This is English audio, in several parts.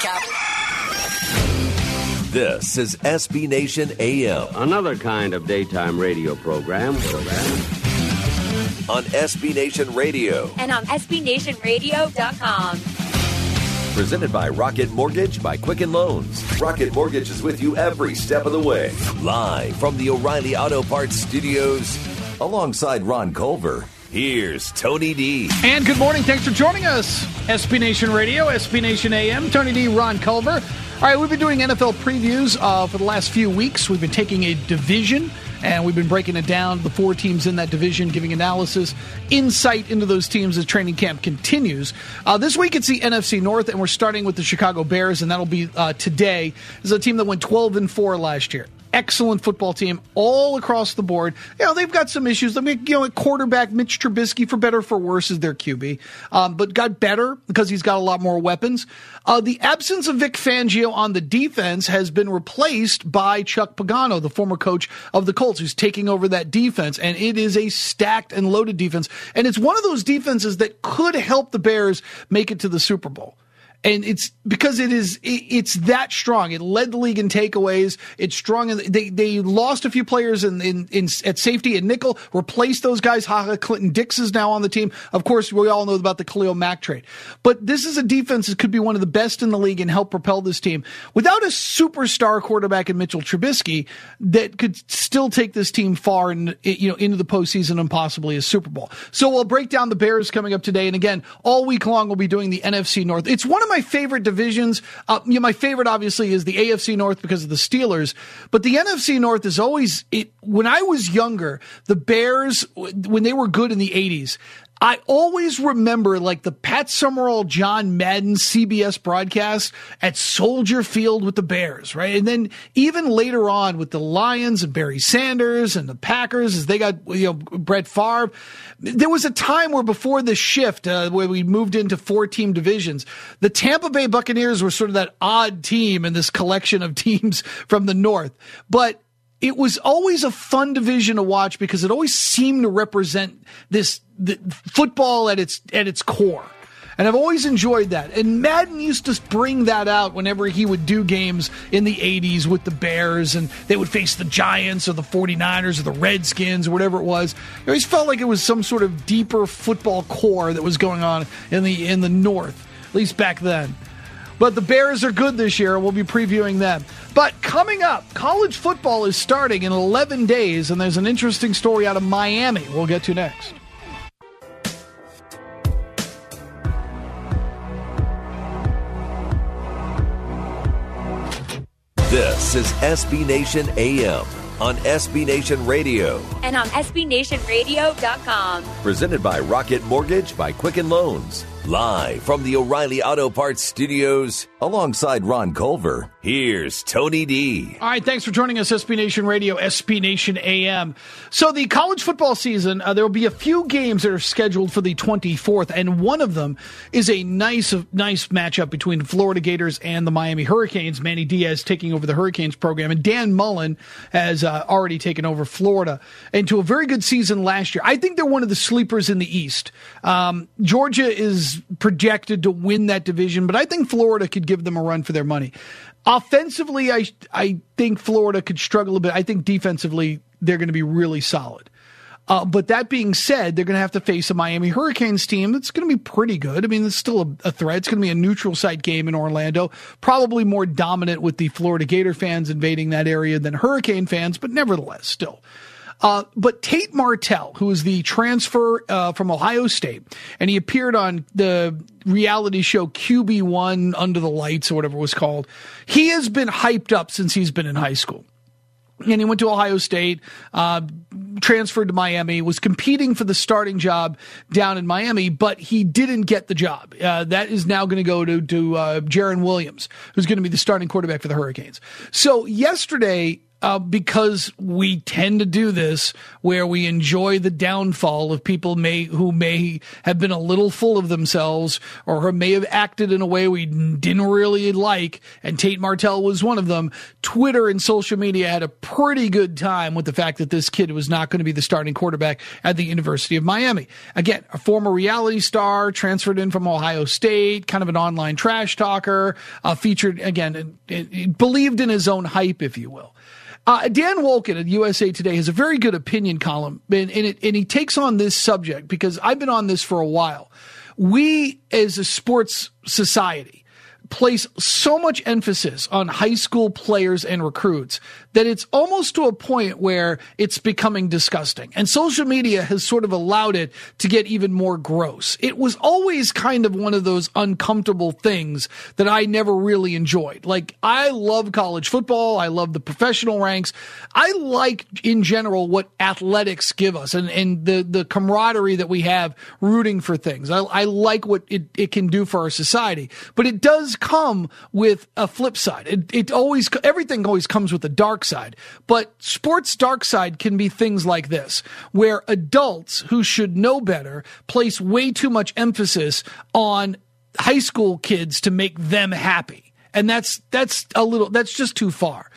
up. This is SB Nation AM. Another kind of daytime radio program. On SB Nation Radio. And on SBNationRadio.com. Presented by Rocket Mortgage by Quicken Loans. Rocket Mortgage is with you every step of the way. Live from the O'Reilly Auto Parts Studios. Alongside Ron Culver, here's Tony D. And good morning. Thanks for joining us. SB Nation Radio, SB Nation AM. Tony D, Ron Culver. All right, we've been doing NFL previews for the last few weeks. We've been taking a division, and we've been breaking it down, the four teams in that division, giving analysis, insight into those teams as training camp continues. This week, it's the NFC North, and we're starting with the Chicago Bears, and that'll be today. This is a team that went 12-4 last year. Excellent football team all across the board. You know, they've got some issues. I mean, at quarterback, Mitch Trubisky, for better or for worse, is their QB, but got better because he's got a lot more weapons. The absence of Vic Fangio on the defense has been replaced by Chuck Pagano, the former coach of the Colts, who's taking over that defense, and it is a stacked and loaded defense, and it's one of those defenses that could help the Bears make it to the Super Bowl. And it's because it's that strong. It led the league in takeaways. It's strong. They lost a few players at safety and nickel, replaced those guys. Clinton Dix is now on the team. Of course, we all know about the Khalil Mack trade. But this is a defense that could be one of the best in the league and help propel this team without a superstar quarterback in Mitchell Trubisky that could still take this team far and into the postseason and possibly a Super Bowl. So we'll break down the Bears coming up today. And again, all week long we'll be doing the NFC North. It's one of my favorite divisions. My favorite, obviously, is the AFC North because of the Steelers. But the NFC North is always when I was younger, the Bears, when they were good in the 80s, I always remember like the Pat Summerall, John Madden CBS broadcast at Soldier Field with the Bears, right? And then even later on with the Lions and Barry Sanders and the Packers as they got, Brett Favre. There was a time where before the shift, where we moved into 4-team divisions, the Tampa Bay Buccaneers were sort of that odd team in this collection of teams from the North. But it was always a fun division to watch because it always seemed to represent the football at its core. And I've always enjoyed that. And Madden used to bring that out whenever he would do games in the 80s with the Bears, and they would face the Giants or the 49ers or the Redskins or whatever it was. It always felt like it was some sort of deeper football core that was going on in the North, at least back then. But the Bears are good this year, and we'll be previewing them. But coming up, college football is starting in 11 days, and there's an interesting story out of Miami we'll get to next. This is SB Nation AM on SB Nation Radio. And on SBNationRadio.com. Presented by Rocket Mortgage by Quicken Loans. Live from the O'Reilly Auto Parts Studios, alongside Ron Culver, here's Tony D. All right, thanks for joining us, SB Nation Radio, SB Nation AM. So the college football season, there will be a few games that are scheduled for the 24th, and one of them is a nice matchup between the Florida Gators and the Miami Hurricanes. Manny Diaz taking over the Hurricanes program, and Dan Mullen has already taken over Florida into a very good season last year. I think they're one of the sleepers in the East. Georgia is projected to win that division, but I think Florida could give them a run for their money. Offensively, I think Florida could struggle a bit. I think defensively, they're going to be really solid. But that being said, they're going to have to face a Miami Hurricanes team that's going to be pretty good. I mean, it's still a threat. It's going to be a neutral site game in Orlando, probably more dominant with the Florida Gator fans invading that area than Hurricane fans, but nevertheless, still. But Tate Martell, who is the transfer from Ohio State, and he appeared on the reality show QB1 Under the Lights or whatever it was called, he has been hyped up since he's been in high school. And he went to Ohio State, transferred to Miami, was competing for the starting job down in Miami, but he didn't get the job. That is now going to go to Jaron Williams, who's going to be the starting quarterback for the Hurricanes. So yesterday, because we tend to do this where we enjoy the downfall of people who may have been a little full of themselves or who may have acted in a way we didn't really like, and Tate Martell was one of them. Twitter and social media had a pretty good time with the fact that this kid was not going to be the starting quarterback at the University of Miami. Again, a former reality star, transferred in from Ohio State, kind of an online trash talker, featured, again, believed in his own hype, if you will. Dan Wolken at USA Today has a very good opinion column, and he takes on this subject because I've been on this for a while. We, as a sports society, place so much emphasis on high school players and recruits that it's almost to a point where it's becoming disgusting. And social media has sort of allowed it to get even more gross. It was always kind of one of those uncomfortable things that I never really enjoyed. Like, I love college football. I love the professional ranks. I like, in general, what athletics give us and the camaraderie that we have rooting for things. I like what it can do for our society. But it does come with a flip side. Everything always comes with a dark side, but sports dark side can be things like this, where adults who should know better place way too much emphasis on high school kids to make them happy. And that's just too far.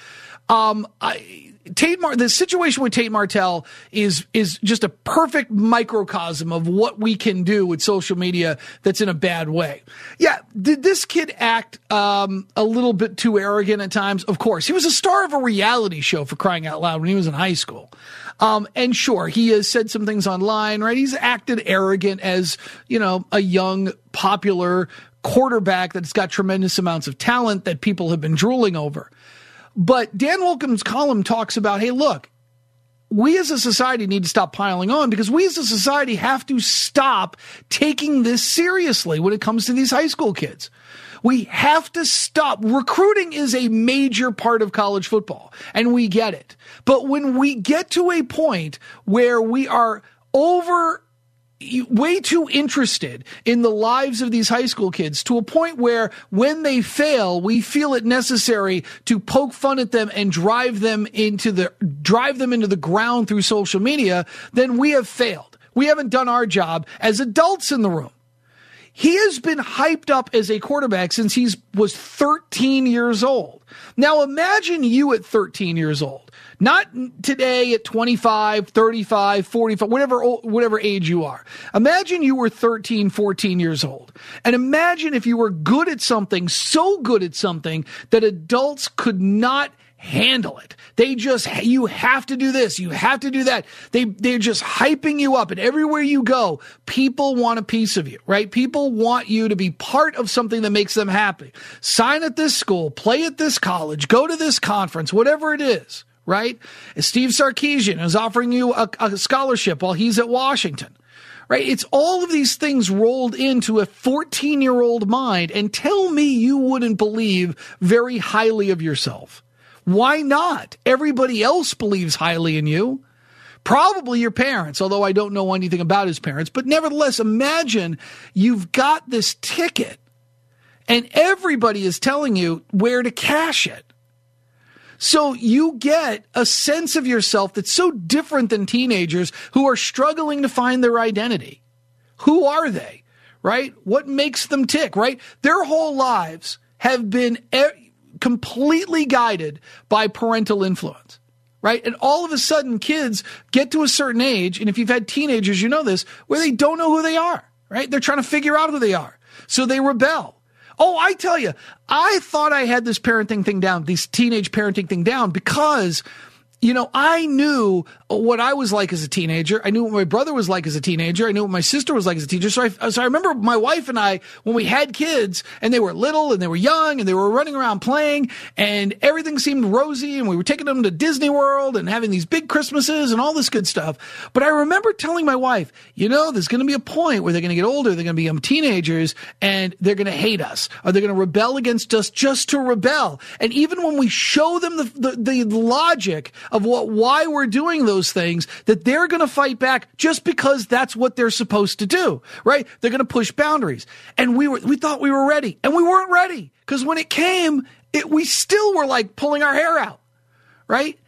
The situation with Tate Martell is just a perfect microcosm of what we can do with social media that's in a bad way. Yeah, did this kid act a little bit too arrogant at times? Of course. He was a star of a reality show, for crying out loud, when he was in high school. And sure, he has said some things online, right? He's acted arrogant as, a young, popular quarterback that's got tremendous amounts of talent that people have been drooling over. But Dan Wolken's column talks about, hey, look, we as a society need to stop piling on, because we as a society have to stop taking this seriously when it comes to these high school kids. We have to stop. Recruiting is a major part of college football, and we get it. But when we get to a point where we are way too interested in the lives of these high school kids, to a point where when they fail, we feel it necessary to poke fun at them and drive them into the ground through social media, then we have failed. We haven't done our job as adults in the room. He has been hyped up as a quarterback since he was 13 years old. Now imagine you at 13 years old. Not today at 25, 35, 45, whatever age you are. Imagine you were 13, 14 years old. And imagine if you were good at something, so good at something that adults could not handle it. You have to do this, you have to do that. They're just hyping you up, and everywhere you go, people want a piece of you, right? People want you to be part of something that makes them happy. Sign at this school, play at this college, go to this conference, whatever it is, right? Steve Sarkisian is offering you a scholarship while he's at Washington. Right? It's all of these things rolled into a 14-year-old mind, and tell me you wouldn't believe very highly of yourself. Why not? Everybody else believes highly in you. Probably your parents, although I don't know anything about his parents. But nevertheless, imagine you've got this ticket and everybody is telling you where to cash it. So you get a sense of yourself that's so different than teenagers who are struggling to find their identity. Who are they, right? What makes them tick, right? Their whole lives have been completely guided by parental influence, right? And all of a sudden, kids get to a certain age, and if you've had teenagers, you know this, where they don't know who they are, right? They're trying to figure out who they are. So they rebel. Oh, I tell you, I thought I had this parenting thing down, this teenage parenting thing down, because, I knew what I was like as a teenager. I knew what my brother was like as a teenager. I knew what my sister was like as a teenager. So I remember my wife and I, when we had kids and they were little and they were young and they were running around playing and everything seemed rosy and we were taking them to Disney World and having these big Christmases and all this good stuff. But I remember telling my wife, there's going to be a point where they're going to get older. They're going to be teenagers and they're going to hate us, or they're going to rebel against us just to rebel. And even when we show them the logic of why we're doing those things, that they're going to fight back just because that's what they're supposed to do, right? They're going to push boundaries. And we thought we were ready, and we weren't ready, because when it came, we still were like pulling our hair out, right?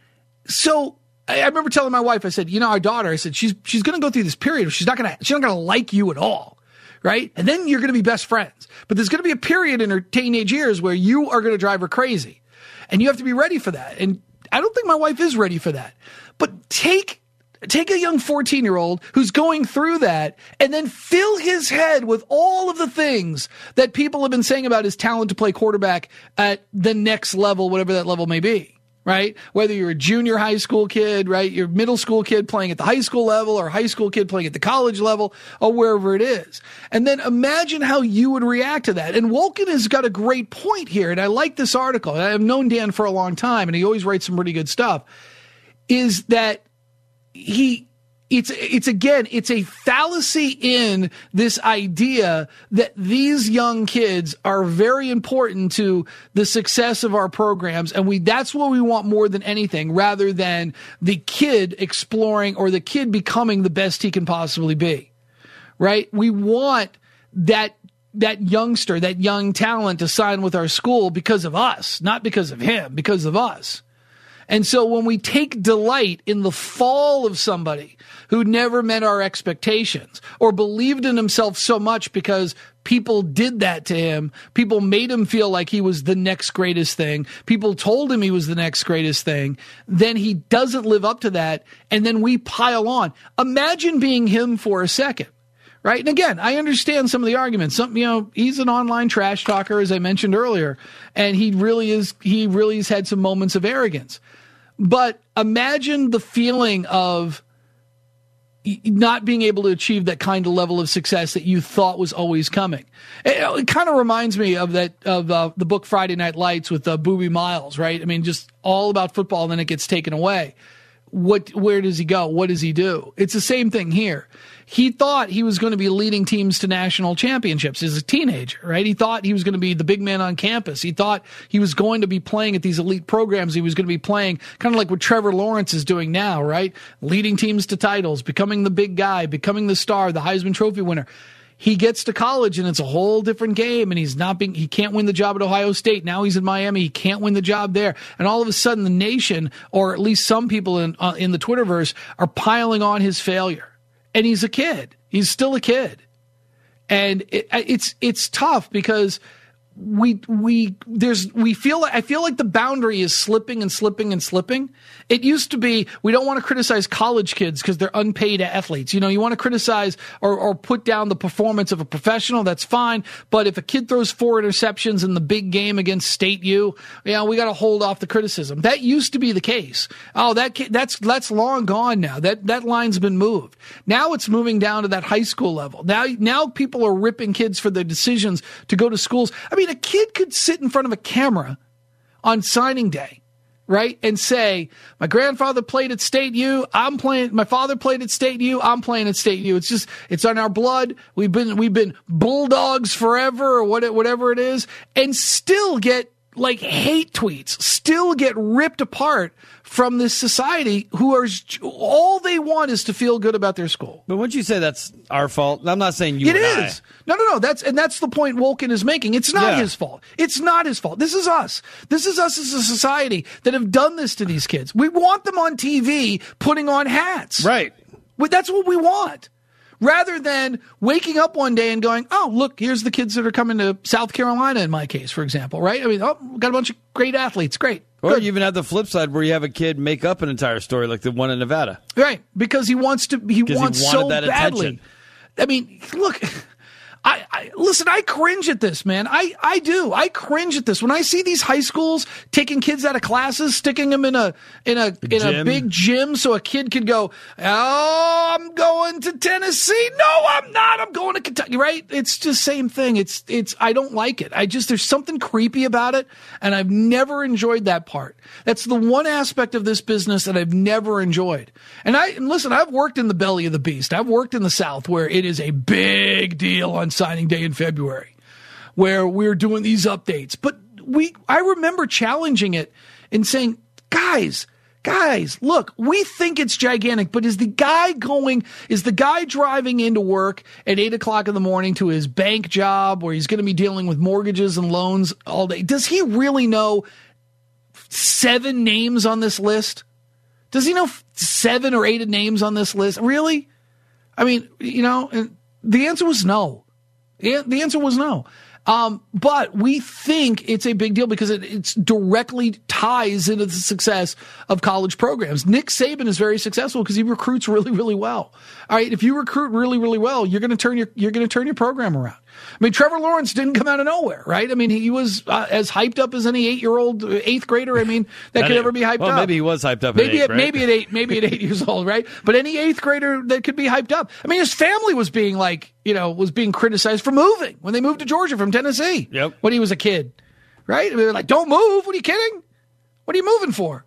So I remember telling my wife, I said, our daughter, I said, she's going to go through this period where she's not going to like you at all. Right. And then you're going to be best friends. But there's going to be a period in her teenage years where you are going to drive her crazy. And you have to be ready for that. And I don't think my wife is ready for that. But take a young 14-year-old who's going through that and then fill his head with all of the things that people have been saying about his talent to play quarterback at the next level, whatever that level may be. Right? Whether you're a junior high school kid, right? You're a middle school kid playing at the high school level or a high school kid playing at the college level or wherever it is. And then imagine how you would react to that. And Wolken has got a great point here. And I like this article. I've known Dan for a long time and he always writes some pretty good stuff. Is that it's a fallacy in this idea that these young kids are very important to the success of our programs. And that's what we want more than anything, rather than the kid exploring or the kid becoming the best he can possibly be, right? We want that youngster, that young talent to sign with our school because of us, not because of him, because of us. And so when we take delight in the fall of somebody who never met our expectations or believed in himself so much because people did that to him, people made him feel like he was the next greatest thing, people told him he was the next greatest thing, then he doesn't live up to that, and then we pile on. Imagine being him for a second. Right. And again, I understand some of the arguments. He's an online trash talker, as I mentioned earlier, and he really has had some moments of arrogance. But imagine the feeling of not being able to achieve that kind of level of success that you thought was always coming. It kind of reminds me of the book Friday Night Lights with Boobie Miles, right? I mean, just all about football, and then it gets taken away. Where does he go? What does he do? It's the same thing here. He thought he was going to be leading teams to national championships as a teenager, right? He thought he was going to be the big man on campus. He thought he was going to be playing at these elite programs. He was going to be playing kind of like what Trevor Lawrence is doing now, right? Leading teams to titles, becoming the big guy, becoming the star, the Heisman Trophy winner. He gets to college and it's a whole different game, and he can't win the job at Ohio State. Now he's in Miami. He can't win the job there. And all of a sudden the nation, or at least some people in the Twitterverse, are piling on his failure. And he's a kid. He's still a kid. And it's tough because I feel like the boundary is slipping and slipping and slipping. It used to be, we don't want to criticize college kids because they're unpaid athletes. You want to criticize or put down the performance of a professional, that's fine. But if a kid throws 4 interceptions in the big game against State U, we got to hold off the criticism. That used to be the case. Oh, that's long gone now. That line's been moved. Now it's moving down to that high school level. Now people are ripping kids for their decisions to go to schools. I mean, a kid could sit in front of a camera on signing day, right, and say, my grandfather played at State U, my father played at State U, I'm playing at State U. It's on our blood. We've been Bulldogs forever, or whatever it is, and still get like hate tweets, still get ripped apart from this society who are all they want is to feel good about their school. But wouldn't you say that's our fault? I'm not saying you. It is. No. That's the point Wolken is making. It's not his fault. It's not his fault. This is us. This is us as a society that have done this to these kids. We want them on TV putting on hats. Right. That's what we want. Rather than waking up one day and going, oh, look, here's the kids that are coming to South Carolina, in my case, for example, right? I mean, we've got a bunch of great athletes. Great. Or Good. you even have the flip side where you have a kid make up an entire story like the one in Nevada. Right. Because he wants so that badly. Attention. I mean, look, listen, I cringe at this, man. I do. I cringe at this. When I see these high schools taking kids out of classes, sticking them in a big gym so a kid could go, oh, I'm going to Tennessee. No, I'm not. I'm going to Kentucky, right? It's just same thing. I don't like it. There's something creepy about it, and I've never enjoyed that part. That's the one aspect of this business that I've never enjoyed. And listen, I've worked in the belly of the beast. I've worked in the South where it is a big deal on signing day in February, where we're doing these updates. But I remember challenging it and saying, guys, look, we think it's gigantic, but is the guy driving into work at 8:00 in the morning to his bank job where he's going to be dealing with mortgages and loans all day? Does he really know 7 names on this list? Does he know 7 or 8 names on this list? Really? I mean, the answer was no. Yeah, the answer was no. But we think it's a big deal because it's directly ties into the success of college programs. Nick Saban is very successful because he recruits really, really well. All right, if you recruit really, really well, you're going to turn your program around. I mean, Trevor Lawrence didn't come out of nowhere, right? I mean, he was as hyped up as any 8-year-old, 8th grader. I mean, that could ever be hyped up. Maybe he was hyped up. Maybe at 8 maybe at 8 years old, right? But any 8th grader that could be hyped up. I mean, his family was being criticized for moving when they moved to Georgia from Tennessee. Yep. When he was a kid, right? I mean, they're like, don't move. What are you kidding? What are you moving for?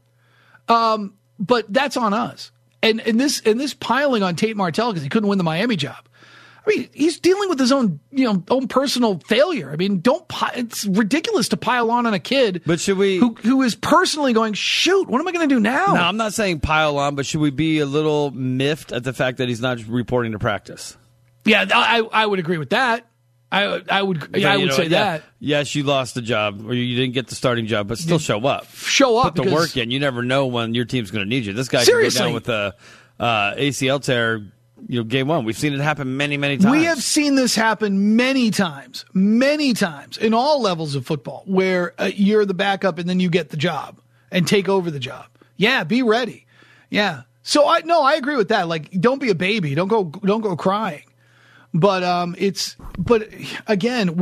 But that's on us. And this piling on Tate Martell because he couldn't win the Miami job. I mean, he's dealing with his own personal failure. I mean, it's ridiculous to pile on a kid. But should we, who is personally going, shoot, what am I going to do now? No, I'm not saying pile on, but should we be a little miffed at the fact that he's not reporting to practice? Yeah, I would agree with that. I would say that. Yes, you lost the job or you didn't get the starting job, but still show up. Put the work in. You never know when your team's going to need you. This guy could go down with the ACL tear. Game 1. We've seen it happen many, many times. We have seen this happen many times in all levels of football where you're the backup and then you get the job and take over the job. Yeah, be ready. Yeah. So I agree with that. Like, don't be a baby. Don't go crying. But again,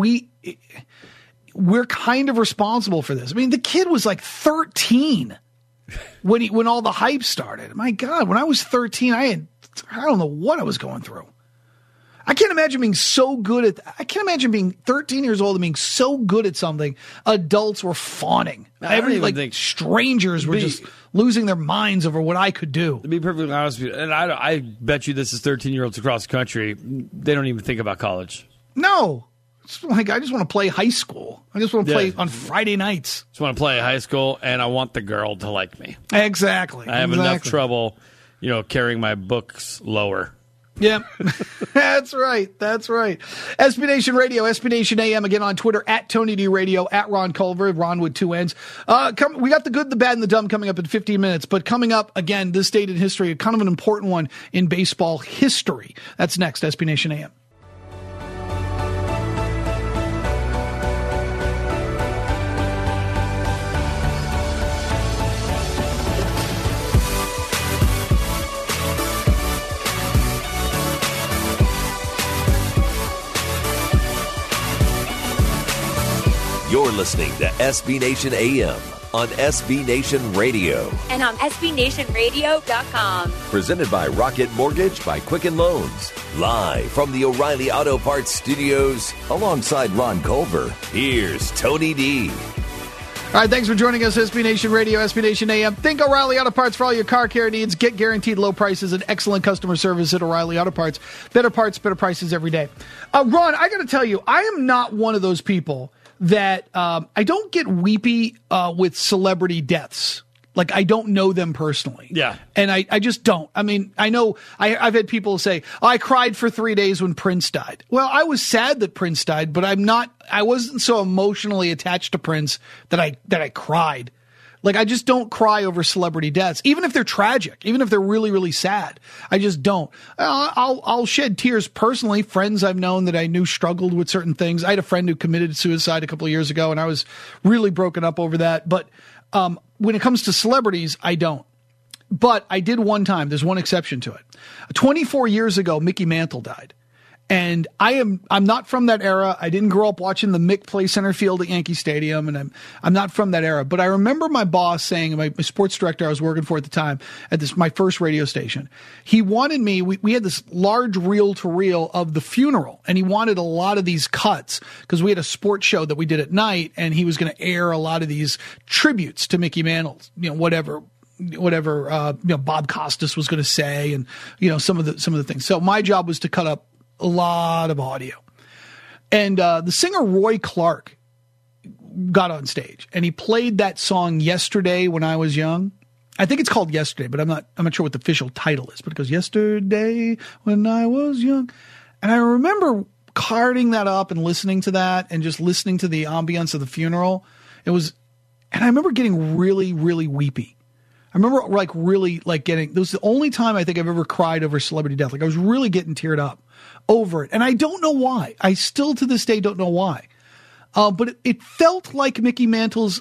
we're kind of responsible for this. I mean, the kid was like 13 when all the hype started. My God, when I was 13, I don't know what I was going through. I can't imagine being so good at I can't imagine being 13 years old and being so good at something. Adults were fawning. Strangers were just losing their minds over what I could do. To be perfectly honest with you, and I bet you this is 13-year-olds across the country, they don't even think about college. No. It's like, I just want to play high school. I just want to play on Friday nights. Just want to play high school, and I want the girl to like me. Exactly. I have enough trouble carrying my books lower. Yeah, that's right. SB Nation Radio, SB Nation AM, again on Twitter, at Tony D Radio, at Ron Culver, Ron with 2 N's. We got the good, the bad, and the dumb coming up in 15 minutes. But coming up, again, this date in history, kind of an important one in baseball history. That's next, SB Nation AM. You're listening to SB Nation AM on SB Nation Radio. And on SBNationRadio.com. Presented by Rocket Mortgage by Quicken Loans. Live from the O'Reilly Auto Parts Studios, alongside Ron Culver, here's Tony D. All right, thanks for joining us, SB Nation Radio, SB Nation AM. Think O'Reilly Auto Parts for all your car care needs. Get guaranteed low prices and excellent customer service at O'Reilly Auto Parts. Better parts, better prices every day. Ron, I got to tell you, I am not one of those people that I don't get weepy with celebrity deaths. Like, I don't know them personally. Yeah. And I just don't. I mean, I know I've had people say, I cried for 3 days when Prince died. Well, I was sad that Prince died, but I wasn't so emotionally attached to Prince that I cried. Like, I just don't cry over celebrity deaths, even if they're tragic, even if they're really, really sad. I just don't. I'll shed tears personally. Friends I've known that I knew struggled with certain things. I had a friend who committed suicide a couple of years ago, and I was really broken up over that. But when it comes to celebrities, I don't. But I did one time. There's one exception to it. 24 years ago, Mickey Mantle died. And I'm not from that era. I didn't grow up watching the Mick play center field at Yankee Stadium, and I'm not from that era. But I remember my boss saying, my sports director I was working for at the time at my first radio station, he wanted me. We had this large reel-to-reel of the funeral, and he wanted a lot of these cuts because we had a sports show that we did at night, and he was going to air a lot of these tributes to Mickey Mantle, whatever Bob Costas was going to say, and some of the things. So my job was to cut up a lot of audio. And the singer Roy Clark got on stage and he played that song Yesterday When I Was Young. I think it's called Yesterday, but I'm not sure what the official title is, but it goes Yesterday When I Was Young. And I remember carting that up and listening to that and just listening to the ambience of the funeral. And I remember getting really, really weepy. I remember like really like getting, this was the only time I think I've ever cried over celebrity death. Like I was really getting teared up over it. And I don't know why. I still to this day don't know why. But it felt like Mickey Mantle's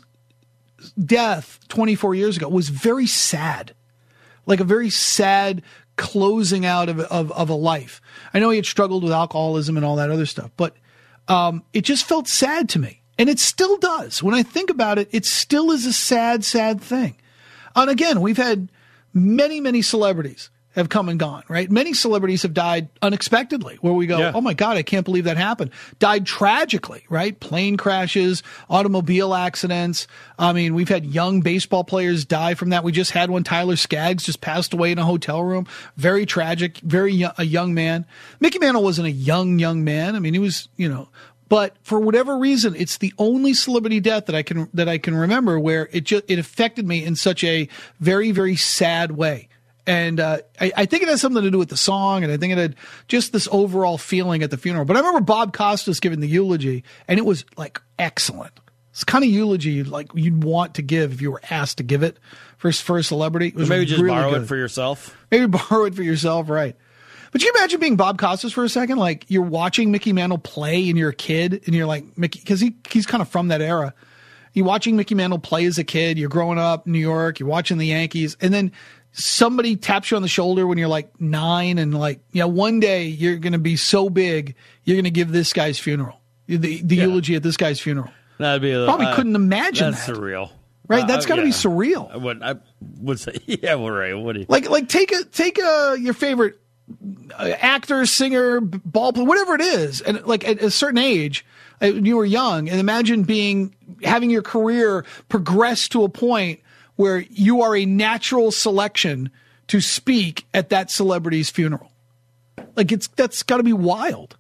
death 24 years ago was very sad. Like a very sad closing out of a life. I know he had struggled with alcoholism and all that other stuff, but it just felt sad to me. And it still does. When I think about it, it still is a sad, sad thing. And again, we've had many, many celebrities have come and gone, right? Many celebrities have died unexpectedly, where we go, oh my God, I can't believe that happened. Died tragically, right? Plane crashes, automobile accidents. I mean, we've had young baseball players die from that. We just had one, Tyler Skaggs, just passed away in a hotel room. Very tragic, a young man. Mickey Mantle wasn't a young man. I mean, he was, but for whatever reason, it's the only celebrity death that I can remember where it affected me in such a very, very sad way. And I think it has something to do with the song, and I think it had just this overall feeling at the funeral. But I remember Bob Costas giving the eulogy, and it was like excellent. It's the kind of eulogy you'd want to give if you were asked to give it for a celebrity. It was maybe just really borrow good. It for yourself. Maybe borrow it for yourself, right? But you imagine being Bob Costas for a second? Like you're watching Mickey Mantle play, and you're a kid, and you're like Mickey, because he's kind of from that era. You're watching Mickey Mantle play as a kid. You're growing up in New York. You're watching the Yankees, and then somebody taps you on the shoulder when you're like 9 and like, one day you're going to be so big, you're going to give this guy's funeral, the eulogy at this guy's funeral. That'd be probably couldn't imagine that's that. That's surreal. Right? That's got to be surreal. I would say, well, right. What do you like take your favorite actor, singer, ball player, whatever it is. And like at a certain age, you were young, and imagine having your career progress to a point where you are a natural selection to speak at that celebrity's funeral. Like that's got to be wild,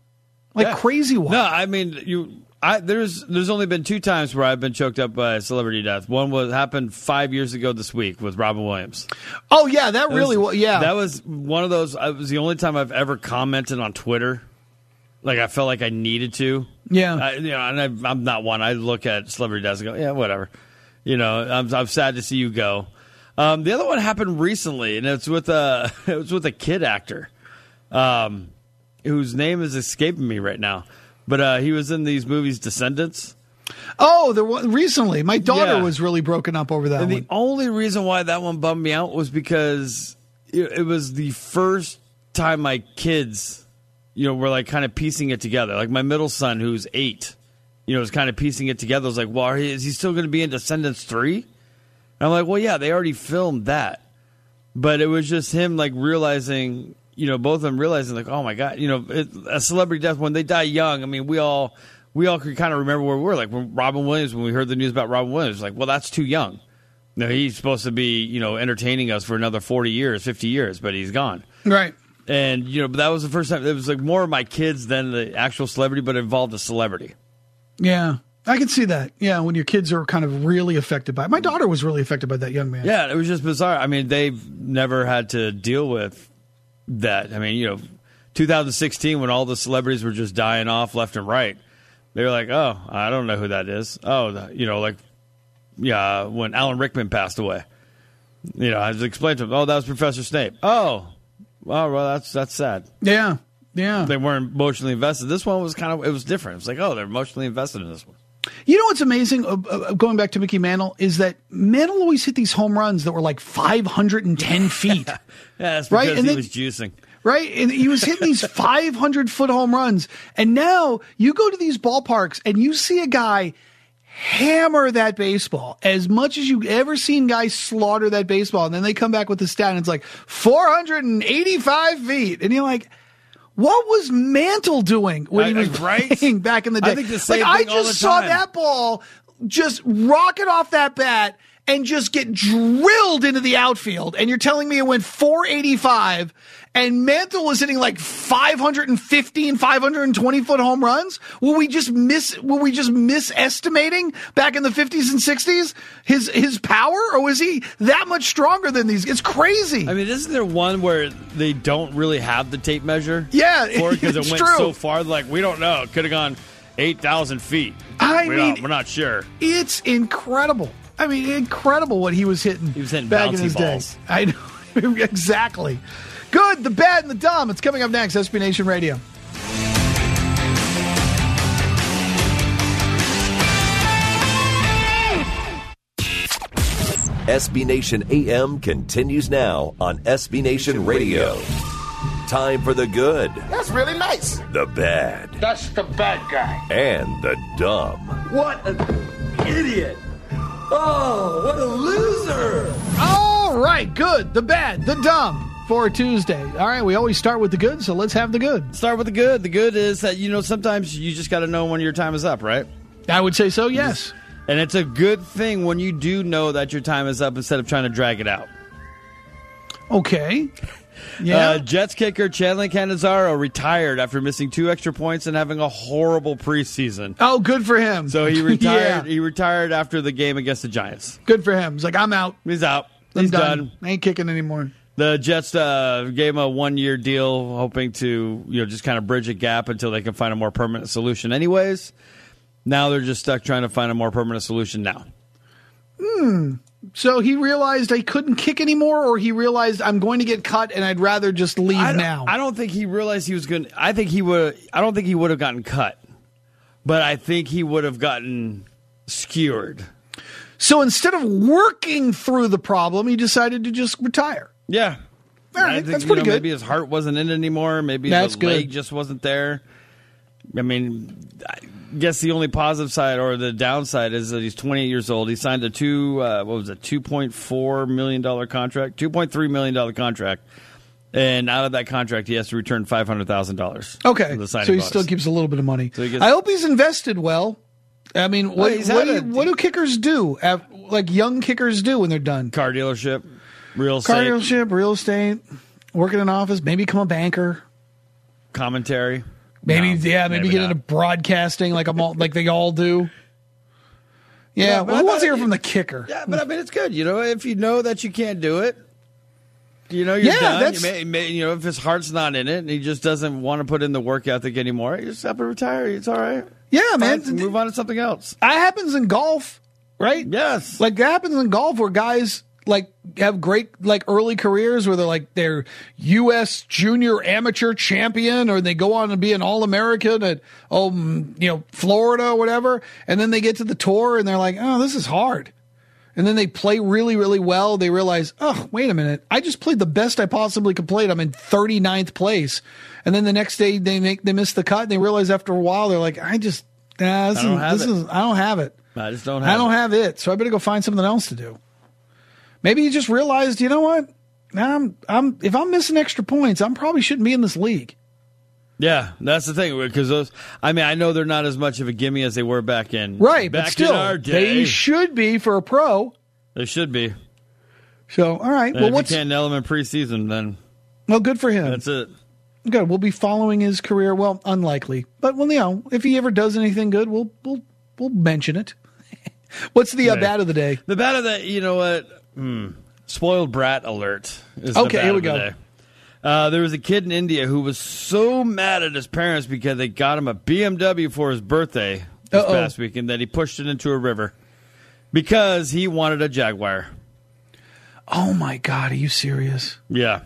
crazy wild. No, I mean there's only been 2 times where I've been choked up by a celebrity death. One happened 5 years ago this week with Robin Williams. Oh yeah, that was one of those. It was the only time I've ever commented on Twitter. Like I felt like I needed to. Yeah, and I'm not one. I look at celebrity deaths and go, yeah, whatever. I'm sad to see you go. The other one happened recently, and it's with a kid actor, whose name is escaping me right now. But he was in these movies, Descendants. Oh, recently, my daughter was really broken up over that. And one. The only reason why that one bummed me out was because it was the first time my kids, were like kind of piecing it together. Like my middle son, who's 8. Was kind of piecing it together. I was like, well, is he still going to be in Descendants 3? And I'm like, well, yeah, they already filmed that. But it was just him, like, realizing, both of them realizing, like, oh, my God, a celebrity death, when they die young, I mean, we all could kind of remember where we were. Like, when Robin Williams, when we heard the news about Robin Williams, like, well, that's too young. He's supposed to be, entertaining us for another 40 years, 50 years, but he's gone. Right. And, but that was the first time. It was, like, more of my kids than the actual celebrity, but it involved a celebrity. Yeah, I can see that. Yeah, when your kids are kind of really affected by it. My daughter was really affected by that young man. Yeah, it was just bizarre. I mean, they've never had to deal with that. I mean, 2016 when all the celebrities were just dying off left and right, they were like, oh, I don't know who that is. Oh, when Alan Rickman passed away. I just explained to them, oh, that was Professor Snape. Oh, well, that's sad. Yeah. Yeah. They weren't emotionally invested. This one was it was different. It was like, oh, they're emotionally invested in this one. You know what's amazing, going back to Mickey Mantle, is that Mantle always hit these home runs that were like 510 feet. Yeah, that's because he was juicing. Right? And he was hitting these 500-foot home runs. And now you go to these ballparks and you see a guy hammer that baseball as much as you've ever seen guys slaughter that baseball. And then they come back with the stat and it's like 485 feet. And you're like, what was Mantle doing when he was playing back in the day? I think the same thing I just saw that ball just rocket off that bat and just get drilled into the outfield. And you're telling me it went 485 and Mantle was hitting like 515, 520-foot home runs? Were we just misestimating back in the 50s and 60s his power? Or was he that much stronger than these? It's crazy. I mean, isn't there one where they don't really have the tape measure? Yeah, because it went so far, like, we don't know. It could have gone 8,000 feet. We're not sure. It's incredible. I mean, incredible what he was hitting. He was hitting back in bouncy his balls. day. I know. Exactly. Good, the bad, and the dumb. It's coming up next. SB Nation Radio. SB Nation AM continues now on SB Nation Radio. Time for the good. That's really nice. The bad. That's the bad guy. And the dumb. What an idiot. Oh, what a loser. All right, good, the bad, the dumb for Tuesday. All right, we always start with the good, so let's have the good. Start with the good. The good is that, sometimes you just got to know when your time is up, right? I would say so, yes. And it's a good thing when you do know that your time is up instead of trying to drag it out. Okay. Yeah. Jets kicker Chanley Cannizzaro retired after missing 2 extra points and having a horrible preseason. Oh, good for him. So he retired. Yeah. He retired after the game against the Giants. Good for him. He's like, I'm out. He's out. He's done. I ain't kicking anymore. The Jets gave him a 1-year deal, hoping to just kind of bridge a gap until they can find a more permanent solution. Anyways, now they're just stuck trying to find a more permanent solution now. So he realized I couldn't kick anymore, or he realized I'm going to get cut and I'd rather just leave now? I don't think he realized he was going to. I don't think he would have gotten cut, but I think he would have gotten skewered. So instead of working through the problem, he decided to just retire. Yeah. All right, that's pretty good. Maybe his heart wasn't in it anymore. Maybe his leg just wasn't there. I mean, I guess the only positive side or the downside is that he's 28 years old. He signed a $2.4 million contract, $2.3 million contract. And out of that contract, he has to return $500,000. Okay, so he still keeps a little bit of money. So I hope he's invested well. I mean, what do kickers do? Like young kickers do when they're done? Car dealership, real estate, work in an office, maybe become a banker. Commentary. Maybe get into broadcasting like they all do. Yeah, who wants to hear from the kicker? Yeah, but I mean, it's good. If you know that you can't do it, you're done. If his heart's not in it and he just doesn't want to put in the work ethic anymore, you just have to retire. It's all right. Yeah, man. Move on to something else. That happens in golf, right? Yes. Like that happens in golf where guys have great early careers where they're U.S. junior amateur champion, or they go on to be an All-American at Florida or whatever, and then they get to the tour and they're like, oh, this is hard. And then they play really, really well. They realize, oh, wait a minute. I just played the best I possibly could play. I'm in 39th place. And then the next day they miss the cut. And they realize after a while, they're like, I don't have it. I just don't have it. So I better go find something else to do. Maybe he just realized, you know what? If I'm missing extra points, I probably shouldn't be in this league. Yeah, that's the thing, because I know they're not as much of a gimme as they were back in but still, in our day. They should be for a pro. They should be. So, all right. And if you can't nail him in preseason, then good for him. That's it. Good. We'll be following his career. Well, unlikely, but if he ever does anything good, we'll mention it. What's the bad of the day? The bad of the, you know what? Spoiled brat alert. Okay, here we go. There was a kid in India who was so mad at his parents because they got him a BMW for his birthday this past weekend that he pushed it into a river because he wanted a Jaguar. Oh, my God. Are you serious? Yeah.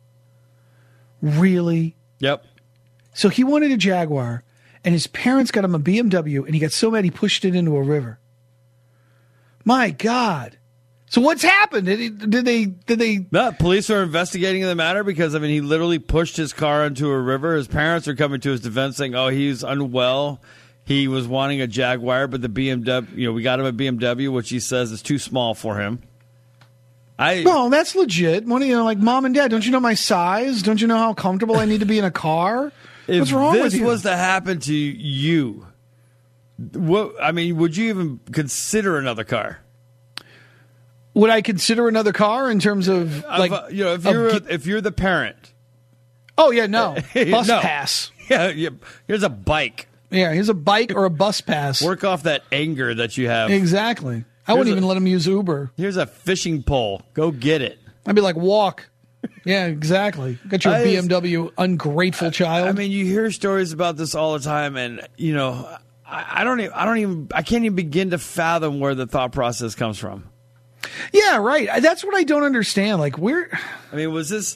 Really? Yep. So he wanted a Jaguar, and his parents got him a BMW, and he got so mad he pushed it into a river. My God. So what's happened? Did they? No, police are investigating the matter because, he literally pushed his car into a river. His parents are coming to his defense saying, oh, he's unwell. He was wanting a Jaguar, but the BMW, we got him a BMW, which he says is too small for him. Well, that's legit. Mom and Dad, don't you know my size? Don't you know how comfortable I need to be in a car? What's wrong with you? If this was to happen to you, would you even consider another car? Would I consider another car in terms of if you're the parent? Oh yeah, no bus pass. Yeah, here's a bike. Yeah, here's a bike or a bus pass. Work off that anger that you have. Exactly. I wouldn't even let him use Uber. Here's a fishing pole. Go get it. I'd be like, walk. Yeah, exactly. Got your BMW, ungrateful child. You hear stories about this all the time, and I can't even begin to fathom where the thought process comes from. Yeah, right. That's what I don't understand. Like, was this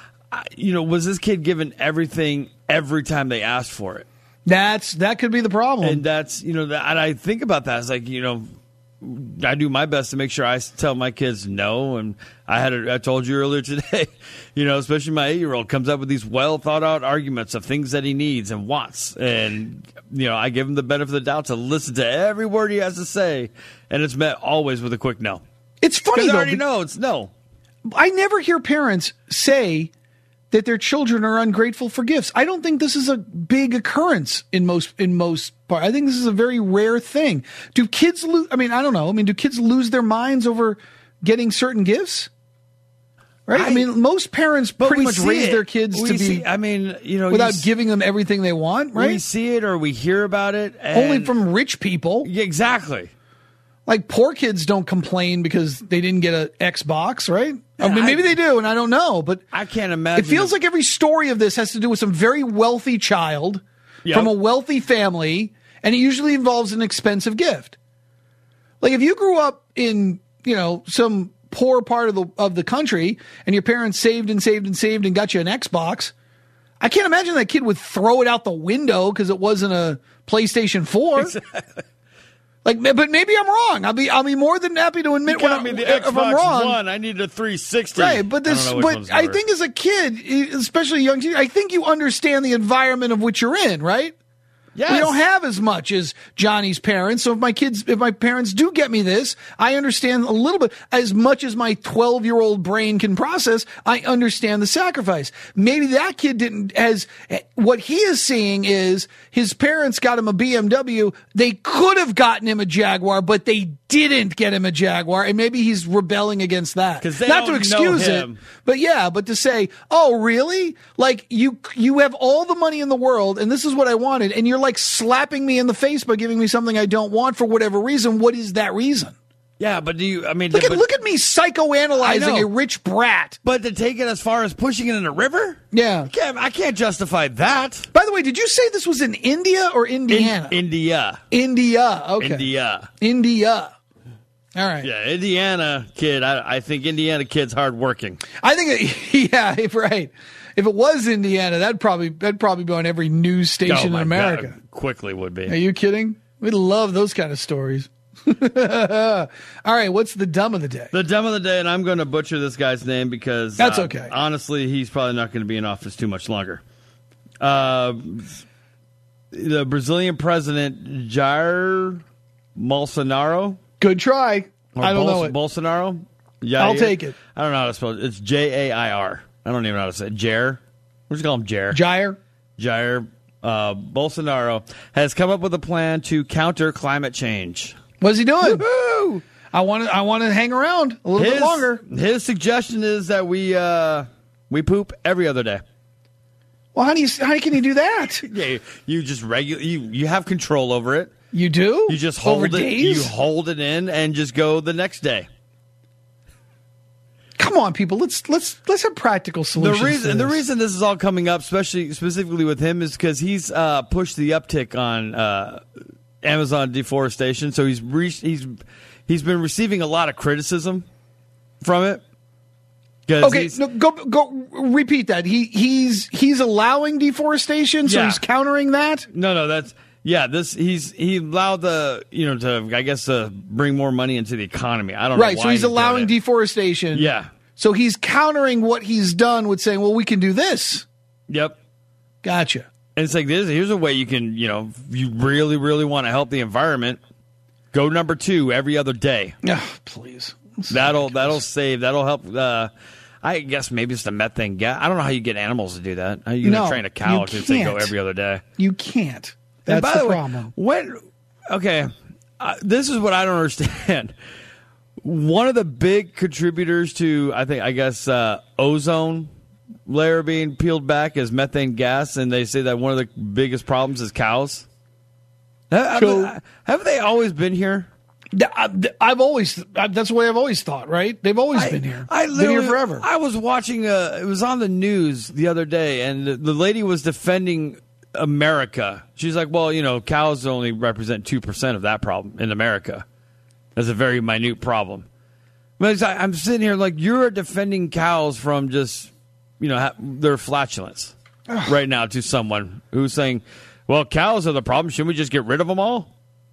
kid given everything every time they asked for it? That could be the problem. And and I think about that. It's like, I do my best to make sure I tell my kids no. And I told you earlier today, especially my 8-year-old comes up with these well thought out arguments of things that he needs and wants. And, I give him the benefit of the doubt to listen to every word he has to say. And it's met always with a quick no. It's funny, though. I already know it's no. I never hear parents say that their children are ungrateful for gifts. I don't think this is a big occurrence in most part. I think this is a very rare thing. Do kids lose? I don't know. Do kids lose their minds over getting certain gifts? Right? Most parents pretty much raise their kids without giving them everything they want, right? We see it or we hear about it. Only from rich people. Yeah, exactly. Like, poor kids don't complain because they didn't get an Xbox, right? Maybe they do, and I don't know, but I can't imagine. It feels like every story of this has to do with some very wealthy child from a wealthy family, and it usually involves an expensive gift. Like, if you grew up in, some poor part of the country, and your parents saved and saved and saved and got you an Xbox, I can't imagine that kid would throw it out the window because it wasn't a PlayStation 4. Exactly. But maybe I'm wrong. I'll be more than happy to admit if I'm wrong. One, I need a 360. Right, but I think as a kid, especially a young teen, I think you understand the environment of which you're in, right? Yes. We don't have as much as Johnny's parents. So if my parents do get me this, I understand a little bit. As much as my 12-year-old brain can process, I understand the sacrifice. Maybe that kid didn't. What he is seeing is his parents got him a BMW. They could have gotten him a Jaguar, but they didn't get him a Jaguar, and maybe he's rebelling against that. Not to excuse it, but to say, oh, really? Like, you have all the money in the world, and this is what I wanted, and you're like slapping me in the face by giving me something I don't want for whatever reason. What is that reason? Yeah, but look at me psychoanalyzing a rich brat. But to take it as far as pushing it in a river? Yeah. I can't justify that. By the way, did you say this was in India or Indiana? India. Okay. India. All right. Yeah, Indiana kid. I think Indiana kid's hardworking. I think, right. If it was Indiana, that'd probably be on every news station in America. God, quickly would be. Are you kidding? We'd love those kind of stories. All right, what's the dumb of the day? The dumb of the day, and I'm going to butcher this guy's name because that's okay. Honestly, he's probably not going to be in office too much longer. The Brazilian president Jair Bolsonaro. Good try. I don't know it. Bolsonaro? Yeah, I'll take it. I don't know how to spell it. It's Jair. I don't even know how to say it. Jair? We'll just call him Jair. Jair Bolsonaro has come up with a plan to counter climate change. What's he doing? Woo-hoo! I want to hang around a little bit longer. His suggestion is that we poop every other day. Well, how can you do that? Yeah, you just you have control over it. You do? You just hold over it. Days? You hold it in and just go the next day. Come on, people. Let's have practical solutions. The reason this is all coming up, specifically with him, is because he's pushed the uptick on Amazon deforestation. So he's been receiving a lot of criticism from it. Okay, go repeat that. He's allowing deforestation, so he's countering that. No, that's. Yeah, he allowed to bring more money into the economy. I don't know why. Right, so he's allowing deforestation. Yeah. So he's countering what he's done with saying, well, we can do this. Yep. Gotcha. And it's like this. Here's a way you can, if you really, really want to help the environment, go number 2 every other day. Oh, please. That'll help. I guess maybe it's the methane gas. I don't know how you get animals to do that. How are you going to train a cow to say go every other day? You can't. That's the problem. This is what I don't understand. One of the big contributors to, I guess, ozone layer being peeled back is methane gas, and they say that one of the biggest problems is cows. Have they always been here? That's the way I've always thought, right? They've always been here. Been here forever. I was watching, it was on the news the other day, and the lady was defending America. She's like, well, cows only represent 2% of that problem in America. That's a very minute problem. But I'm sitting here like, you're defending cows from just, their flatulence right now to someone who's saying, well, cows are the problem. Shouldn't we just get rid of them all?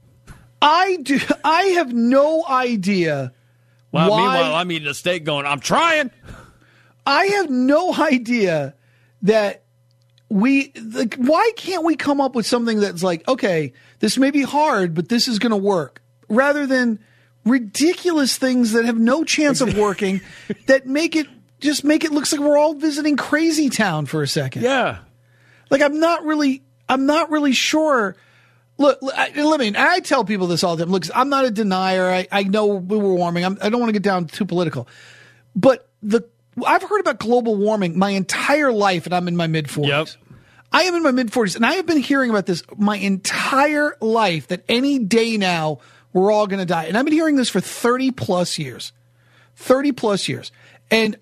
I have no idea. Well, meanwhile, I'm eating a steak going, I'm trying. I have no idea that why can't we come up with something that's like, okay, this may be hard, but this is going to work, rather than ridiculous things that have no chance of working that make it looks like we're all visiting Crazy Town for a second. Yeah. Like, I'm not really sure. Look, I tell people this all the time. Look, I'm not a denier. I know we were warming. I don't want to get down too political, but I've heard about global warming my entire life, and I'm in my mid-40s. Yep. I am in my mid-40s, and I have been hearing about this my entire life, that any day now we're all going to die. And I've been hearing this for 30-plus years. 30-plus years. And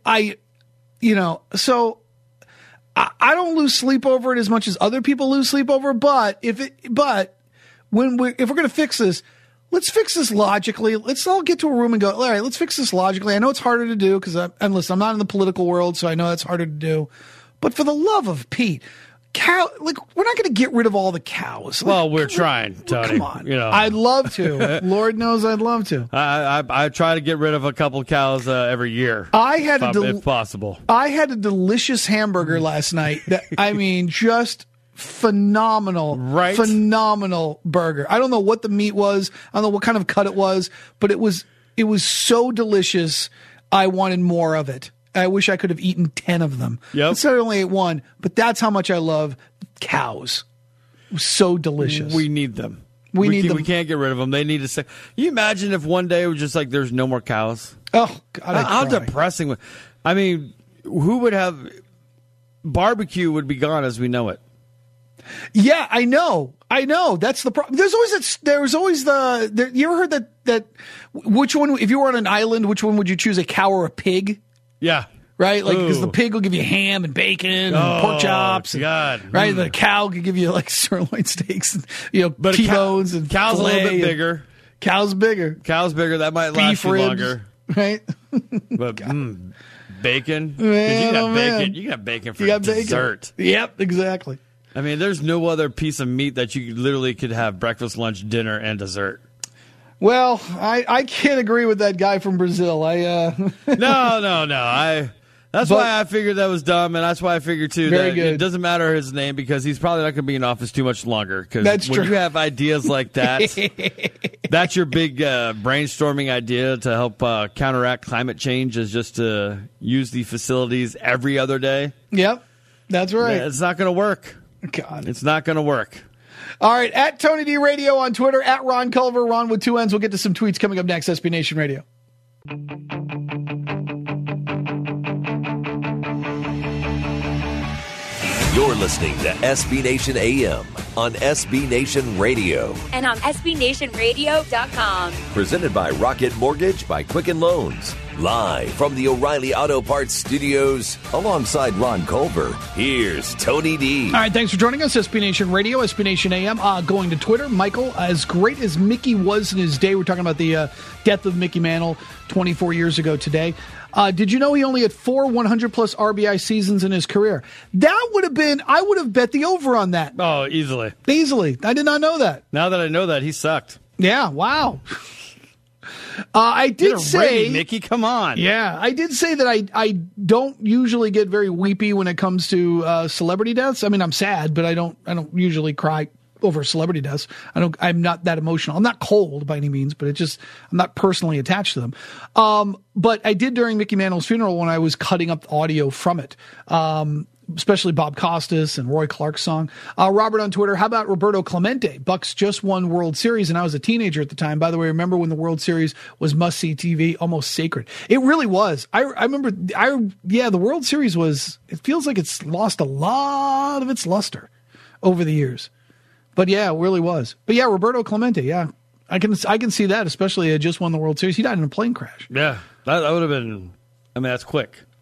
so I don't lose sleep over it as much as other people lose sleep over, but if we're going to fix this, let's fix this logically. Let's all get to a room and go, all right, let's fix this logically. I know it's harder to do because listen, I'm not in the political world, so I know that's harder to do. But for the love of Pete, we're not going to get rid of all the cows. Well, we're trying, Tony. Come on. I'd love to. Lord knows I'd love to. I try to get rid of a couple cows every year. If possible. I had a delicious hamburger last night. Just phenomenal, right? Phenomenal burger. I don't know what the meat was. I don't know what kind of cut it was, but it was so delicious. I wanted more of it. I wish I could have eaten 10 of them. Yep. Instead, I only ate one, but that's how much I love cows. It was so delicious. We need them. We need them. We can't get rid of them. They need to stay. You imagine if one day it was just like there's no more cows? Oh, God, how depressing. I mean, who would have... Barbecue would be gone as we know it. Yeah, I know. That's the problem. There's always you ever heard that which one, if you were on an island, which one would you choose, a cow or a pig? Yeah. Right? Like, because the pig will give you ham and bacon and pork chops. God. Right? The cow could give you like sirloin steaks and, T-bones and cow's a little bit bigger. Cow's bigger. That might last you longer. Right? But bacon? Man, you got bacon for dessert. Bacon. Yep, exactly. I mean, there's no other piece of meat that you literally could have breakfast, lunch, dinner, and dessert. Well, I can't agree with that guy from Brazil. No. That's why I figured that was dumb, and that's why I figured, too, that it doesn't matter his name because he's probably not going to be in office too much longer. Because when you have ideas like that, that's your big brainstorming idea to help counteract climate change, is just to use the facilities every other day. Yep, that's right. Yeah, it's not going to work. God. It's not going to work. All right, at Tony D Radio on Twitter, at Ron Culver, Ron with 2 N's. We'll get to some tweets coming up next, SB Nation Radio. You're listening to SB Nation AM on SB Nation Radio. And on SBNationRadio.com. Presented by Rocket Mortgage by Quicken Loans. Live from the O'Reilly Auto Parts Studios, alongside Ron Culver, here's Tony D. All right, thanks for joining us, SB Nation Radio, SB Nation AM. Going to Twitter, Michael, as great as Mickey was in his day, we're talking about the death of Mickey Mantle 24 years ago today. Did you know he only had 4 100-plus RBI seasons in his career? That would have been, I would have bet the over on that. Oh, easily. Easily. I did not know that. Now that I know that, he sucked. Yeah, wow. I did say, Mickey, come on. Yeah, I did say that I don't usually get very weepy when it comes to celebrity deaths. I mean, I'm sad, but I don't usually cry over celebrity deaths. I'm not that emotional. I'm not cold by any means, but I'm not personally attached to them. But I did during Mickey Mantle's funeral when I was cutting up the audio from it. Especially Bob Costas and Roy Clark's song. Robert on Twitter, how about Roberto Clemente? Bucks just won World Series, and I was a teenager at the time. By the way, remember when the World Series was must-see TV, almost sacred? It really was. I remember, the World Series it feels like it's lost a lot of its luster over the years. But yeah, it really was. But yeah, Roberto Clemente, yeah. I can see that, especially just won the World Series. He died in a plane crash. Yeah, that would have been, that's quick.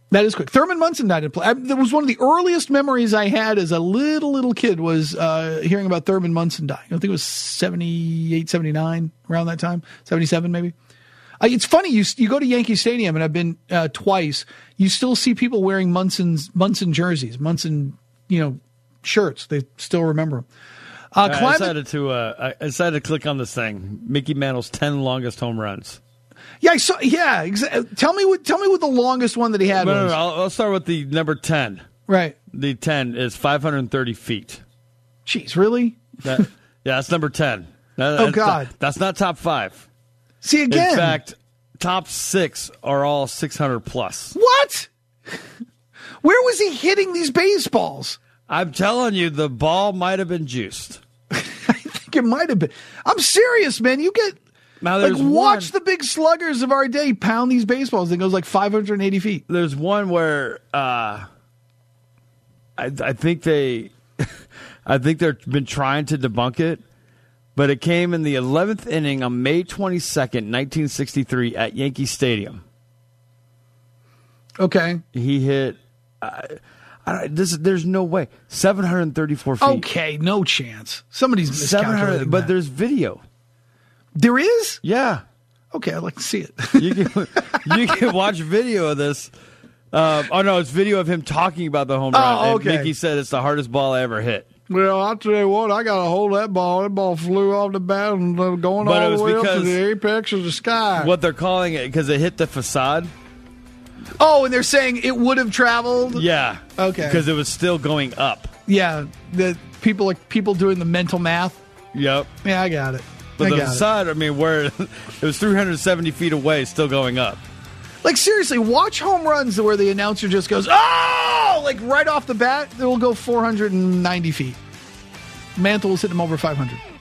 That is quick. Thurman Munson died in play. That was one of the earliest memories I had as a little kid was hearing about Thurman Munson dying. I think it was 78, 79, around that time. 77 maybe. It's funny, you go to Yankee Stadium, and I've been twice, you still see people wearing Munson jerseys, Munson, shirts. They still remember him. I decided to click on this thing. Mickey Mantle's 10 longest home runs. Yeah, I saw. Yeah, tell me what the longest one that he had was. No. I'll start with the number 10. Right. The 10 is 530 feet. Jeez, really? That's number 10. God. That's not top 5. See, again. In fact, top 6 are all 600 plus. What? Where was he hitting these baseballs? I'm telling you, the ball might have been juiced. I think it might have been. I'm serious, man. You get... Now watch the big sluggers of our day pound these baseballs. It goes like 580 feet. There's one where I think they've been trying to debunk it, but it came in the 11th inning on May 22nd, 1963 at Yankee Stadium. Okay. He hit, there's no way, 734 feet. Okay, no chance. Somebody's miscalculating but there's video. There is? Yeah. Okay, I'd like to see it. You can watch video of this. It's video of him talking about the home run. Okay. And Mickey said it's the hardest ball I ever hit. Well, I'll tell you what, I got to hold that ball. That ball flew off the bat and going all the way up to the apex of the sky. What they're calling it, because it hit the facade. Oh, and they're saying it would have traveled? Yeah. Okay. Because it was still going up. Yeah. The people doing the mental math. Yep. Yeah, I got it. But the facade, where it was 370 feet away, still going up. Like, seriously, watch home runs where the announcer just goes, oh! Like, right off the bat, it will go 490 feet. Mantle will hit him over 500.